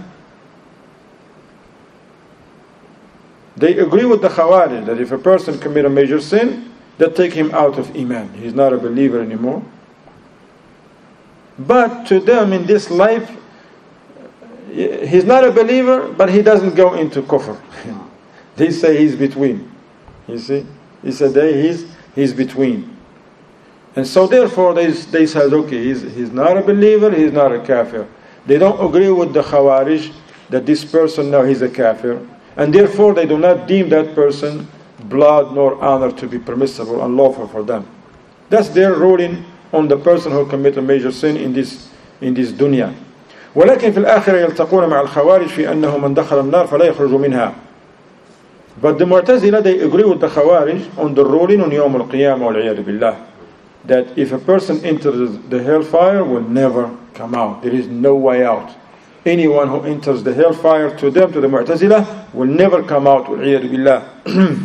S1: they agree with the Khawarij that if a person commit a major sin, they take him out of Iman. He's not a believer anymore. But to them in this life, he's not a believer, but he doesn't go into kufr. They say he's between. You see? He said that he's, he's between. And so therefore they, they said, okay, he's, he's not a believer, he's not a kafir. They don't agree with the Khawarij that this person now he's a kafir. And therefore they do not deem that person blood nor honor to be permissible and lawful for them. That's their ruling on the person who committed a major sin in this in this dunya. ولكن في الآخرة يلتقون مع الخوارج في أنه من دخل النار فلا يخرج منها. But the Mu'tazila, they agree with the Khawarij on the ruling on Yawm al-Qiyamah wal-'iyadu billah, that if a person enters the hellfire will never come out. There is no way out. Anyone who enters the hellfire, to them, to the Mu'tazila, will never come out wal-'iyadu billah.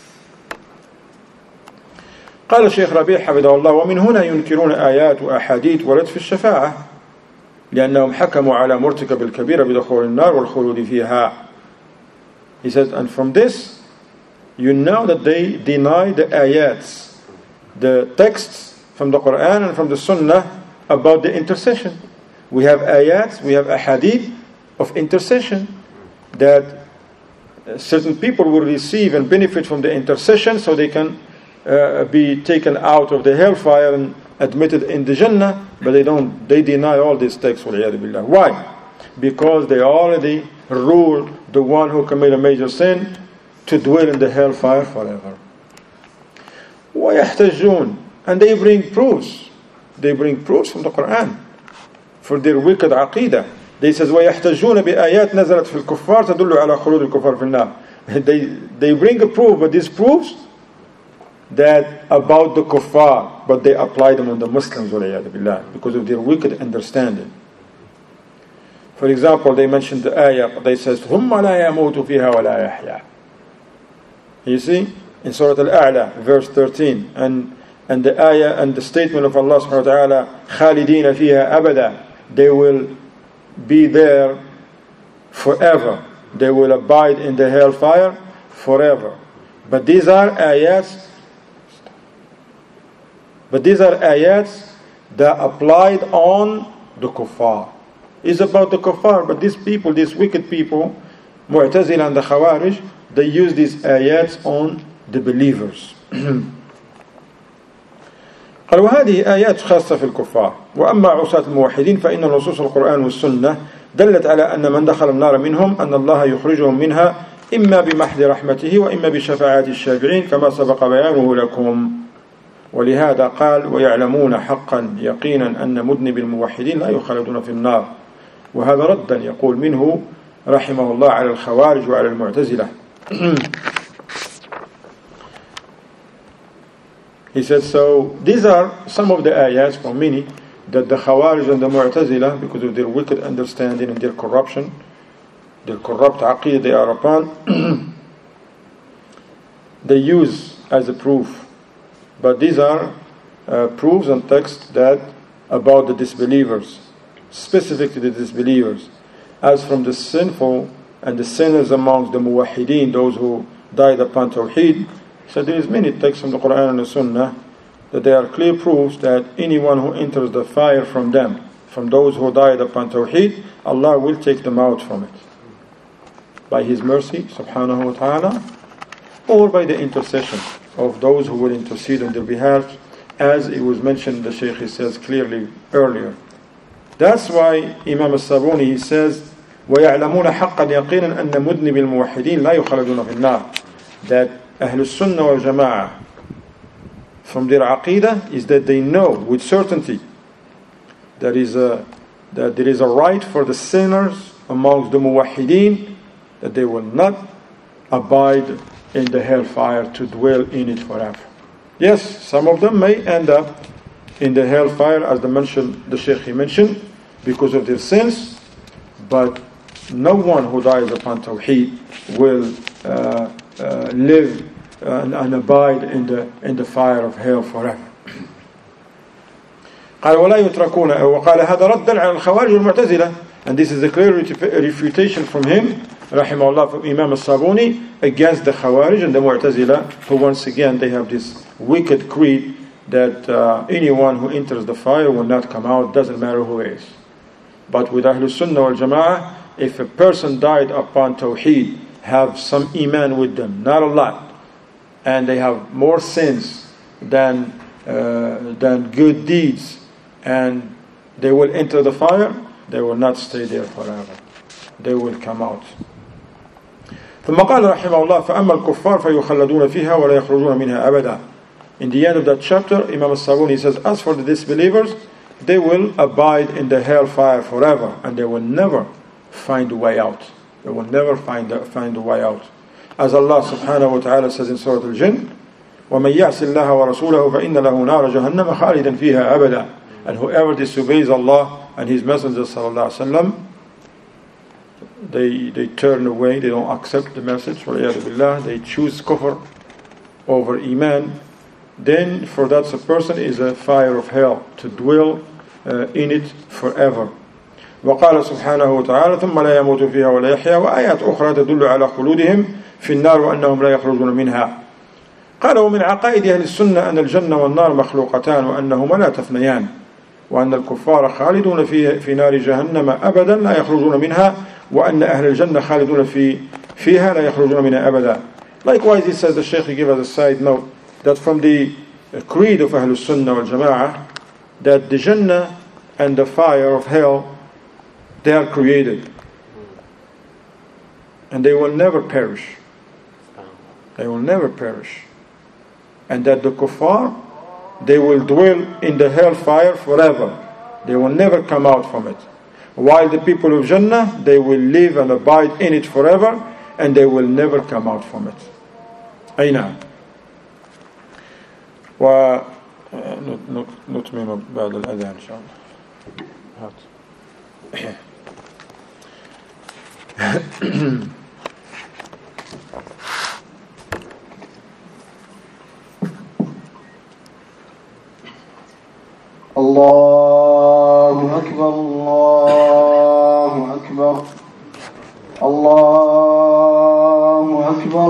S1: قال الشيخ ربيع حفظه الله: ومن هنا ينكرون آيات وأحاديث ورد في الشفاعة لأنهم حكموا على مرتكب الكبيرة بدخول النار والخلود فيها. He said, and from this you know that they deny the ayats, the texts from the Quran and from the Sunnah about the intercession. We have ayats, we have ahadith of intercession, that certain people will receive and benefit from the intercession so they can uh, be taken out of the hellfire and admitted in the Jannah, but they don't, they deny all these texts. Why? Because they already rule the one who committed a major sin to dwell in the hellfire forever. وَيَحْتَجُّونَ, and they bring proofs. They bring proofs from the Quran for their wicked aqidah. They says وَيَحْتَجُّونَ بِآيَاتٍ نَزَلَتْ فِي الْكُفَّارِ تَدُلُّ عَلَى خُلُودِ الْكُفَّارِ فِي النَّارِ. They they bring a proof, but these proofs that about the kuffar, but they apply them on the Muslims because of their wicked understanding. For example, they mentioned the ayah, they says ثُمَّ لَا يَمُوتُ فِيهَا وَلَا يَحْيَا. You see, in Surah Al-A'la, verse thirteen, and and the ayah and the statement of Allah subhanahu wa ta'ala, خَالِدِينَ فِيهَا أَبَدًا, they will be there forever. They will abide in the hellfire forever. But these are ayats But these are ayats that applied on the kuffar. It's about the kuffar, but these people, these wicked people, Mu'tazila and the Khawarij, they use these ayats on the believers. قال وهذه آيات خاصة في الكفار وأما عصاة الموحدين فإن نصوص القرآن والسنة دلت على أن من دخل النار منهم أن الله يخرجهم منها إما بمحض رحمته وإما بشفاعة الشافعين كما سبق بيانه لكم. ولهذا قال ويعلمون حقا يقينا أن مذنب الموحدين لا يخلدون في النار. وهذا ردا يقول منه رحمه الله على الخوارج وعلى المعتزلة. He said, so these are some of the ayats from many that the Khawarij and the Mu'tazila, because of their wicked understanding and their corruption, their corrupt aqeedah they are upon, they use as a proof. But these are uh, proofs and texts that about the disbelievers, specific to the disbelievers. As from the sinful and the sinners amongst the muwahideen, those who died upon Tawheed, so there is many texts from the Quran and the Sunnah that they are clear proofs that anyone who enters the fire from them, from those who died upon Tawheed, Allah will take them out from it. By His mercy, subhanahu wa ta'ala, or by the intercession of those who will intercede on their behalf, as it was mentioned, the Shaykh says clearly earlier. That's why Imam al-Sabuni, he says, وَيَعْلَمُونَ حَقًّا يَقِينًا أَنَّ مُذْنِبِ الْمُوَحِّدِينَ لَا يُخَلَدُونَ فِي النَّارِ. That Ahlul Sunnah wal Jama'ah, from their aqidah, is that they know with certainty that, is a, that there is a right for the sinners amongst the muwahhideen, that they will not abide in the hellfire to dwell in it forever. Yes, some of them may end up in the hellfire, as the mentioned, the Shaykh he mentioned, because of their sins, but no one who dies upon Tawheed will uh, uh, live uh, and, and abide in the in the fire of hell forever. قال ولا يتركون وقال هذا ردا على الخوارج والمعتزلة, and this is a clear refutation from him, rahimahullah, from Imam al-Sabuni, against the Khawarij and the Mu'tazila, who once again they have this wicked creed that uh, anyone who enters the fire will not come out, doesn't matter who is. But with Ahlul Sunnah wal Jama'ah, if a person died upon Tawheed, have some iman with them, not a lot, and they have more sins than, uh, than good deeds, and they will enter the fire, they will not stay there forever. They will come out. ثم قال رحمه الله فأما الكفار فيخلدون فيها ولا يخرجون منها أبدا. In the end of that chapter, Imam al-Sabuni says, as for the disbelievers, they will abide in the hellfire forever, and they will never find a way out. They will never find a, find a way out. As Allah subhanahu wa ta'ala says in Surah Al-Jinn, وَمَنْ يَعْصِ اللَّهَ وَرَسُولَهُ فَإِنَّ لَهُ نَارَ جَهَنَّمَ خَالِدًا فِيهَا أَبَدًا. And whoever disobeys Allah and His Messenger sallallahu alaihi wasallam, they they turn away, they don't accept the message, billah, they choose kufr over iman, then for that person is a fire of hell to dwell uh, in it forever. وقال سبحانه وتعالى ثم لا يموت فيها ولا يحيا وآيات أخرى تدل على خلودهم في النار وأنهم لا يخرجون منها. قال ومن عقائد أهل السنة أن الجنة والنار مخلوقتان وأنهما لا تفنيان، وأن الكفار خالدون في في نار جهنم أبدا لا يخرجون منها، وأن أهل الجنة خالدون في فيها لا يخرجون منها أبدا. Likewise, he says, the Shaykh, he gives us a side note that from the creed of Ahlul Sunnah wal Jama'ah, that the Jannah and the fire of hell, they are created and they will never perish. They will never perish. And that the kuffar, they will dwell in the hellfire forever. They will never come out from it. While the people of Jannah, they will live and abide in it forever, and they will never come out from it. أي نعم. ونتمم بعد الأذان إن شاء الله. هات.
S2: الله أكبر الله أكبر الله أكبر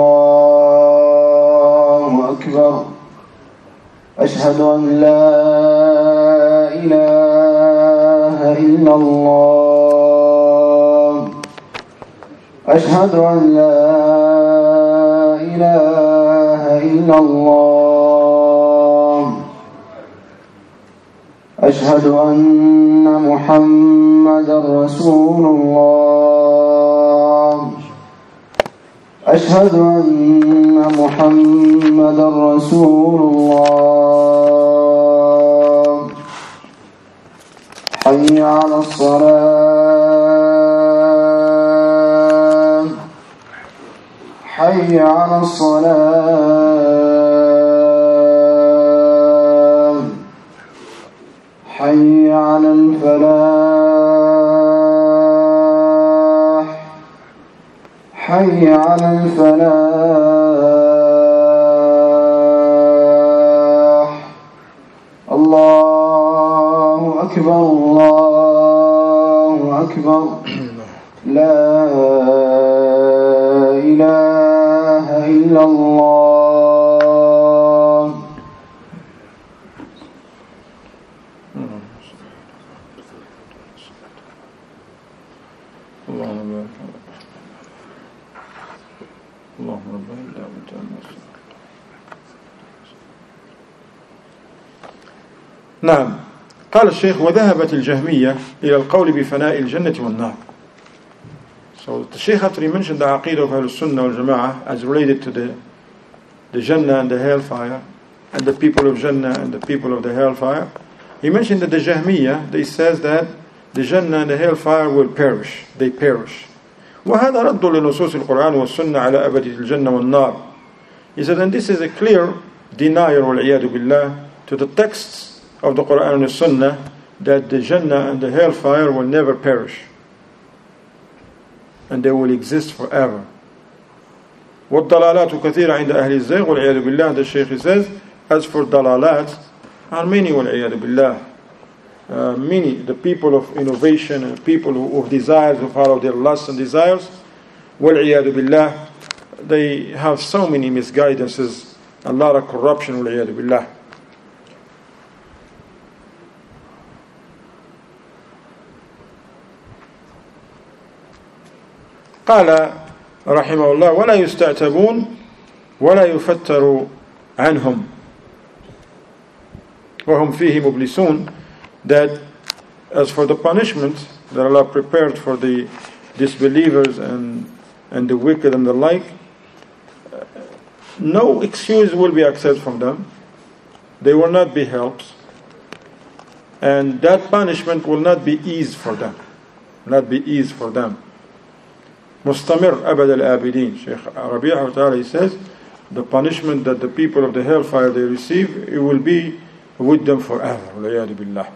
S2: الله أكبر أشهد أن لا إله إلا الله أشهد أن لا إله إلا الله أشهد أن محمدا رسول الله أشهد أن محمدا رسول الله حي على الصلاة حي على الصلاة حي على الفلاح حي على الفلاح الله أكبر الله أكبر لا إله إلا الله
S1: اللهم رب نعم. قال الشيخ وذهبت الجهمية إلى القول بفناء الجنة والنار. So the Shaykh, after he mentioned the Aqidah of Ahlul Sunnah wal Jama'ah as related to the, the Jannah and the Hellfire, and the people of Jannah and the people of the Hellfire, he mentioned that the Jahmiyyah, they says that the Jannah and the Hellfire will perish, they perish. وهذا رد لنصوص القرآن والسنة على أبدية الجنة والنار. He said, and this is a clear denial والعياذ بالله to the texts of the Quran and the Sunnah that the Jannah and the Hellfire will never perish and they will exist forever. والضلالات كثيرة عند أهل الزيغ والعياذ بالله. The Shaykh says, as for dalalat, are many والعياذ بالله. Uh, many, the people of innovation and people who, of desires, who follow their lusts and desires, وَالْعِيَادُ بِاللَّهِ, they have so many misguidances, a lot of corruption, وَالْعِيَادُ بِاللَّهِ. قال رحمه الله ولا يستعتبون ولا يفتر عنهم وهم فيه مبلسون, that as for the punishment that Allah prepared for the disbelievers and, and the wicked and the like, no excuse will be accepted from them. They will not be helped, and that punishment will not be ease for them. Not be ease for them. Mustamir abad al-abidin. Shaykh Rabi' al-Ta'ala, he says, the punishment that the people of the hellfire they receive, it will be with them forever. وَالْعِيَاذُ بِاللَّهِ.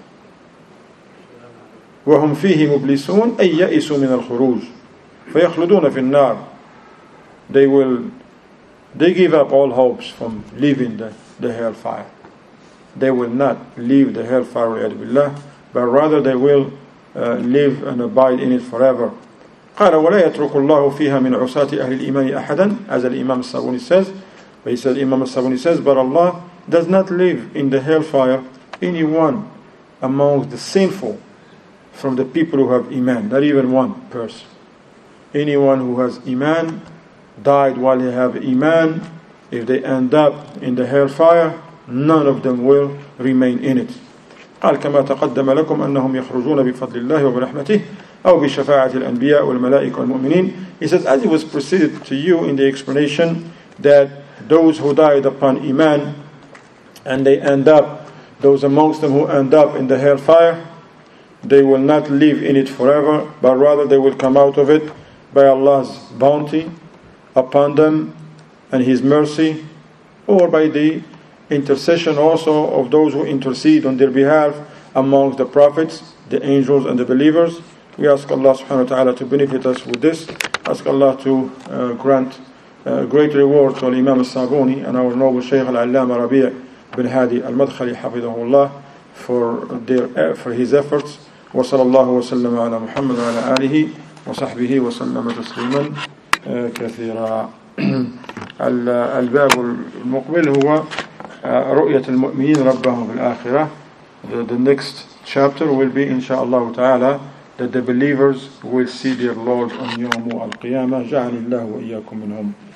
S1: وهم فيه مبلسون أي يئسوا من الخروج فيخلدون في النار. They will, they give up all hopes from leaving the, the hellfire. They will not leave the hellfire, وَالْعِيَاذُ بِاللَّهِ, but rather they will uh, live and abide in it forever. قال ولا يترك الله فيها من عصاة أهل الإيمان أحدا, as Imam Sabuni says. But he said, Imam Sabuni says, but Allah does not leave in the hellfire anyone among the sinful from the people who have Iman, not even one person. Anyone who has Iman, died while they have Iman, if they end up in the hellfire, none of them will remain in it. قال كما تقدم لكم أنهم يخرجون بفضل الله وبرحمته أو بشفاعة الأنبياء والملائكة والمؤمنين. He says, as it was preceded to you in the explanation, that those who died upon Iman and they end up, those amongst them who end up in the hellfire, they will not live in it forever, but rather they will come out of it by Allah's bounty upon them and His mercy, or by the intercession also of those who intercede on their behalf amongst the prophets, the angels and the believers. We ask Allah subhanahu wa ta'ala to benefit us with this. Ask Allah to uh, grant uh, great reward to Imam al-Sabuni and our noble Shaykh al-Allama Rabi' bin Hadi al-Madkhali hafidhahullah for their for his efforts. وصلى الله وسلم على محمد وعلى آله وصحبه وسلم تسليما كثيرا. الباب المقبل هو رؤية المؤمنين ربهم في الآخرة. The next chapter will be inshallah ta'ala that the believers will see their Lord on يوم القيامة. جعل الله وإياكم منهم.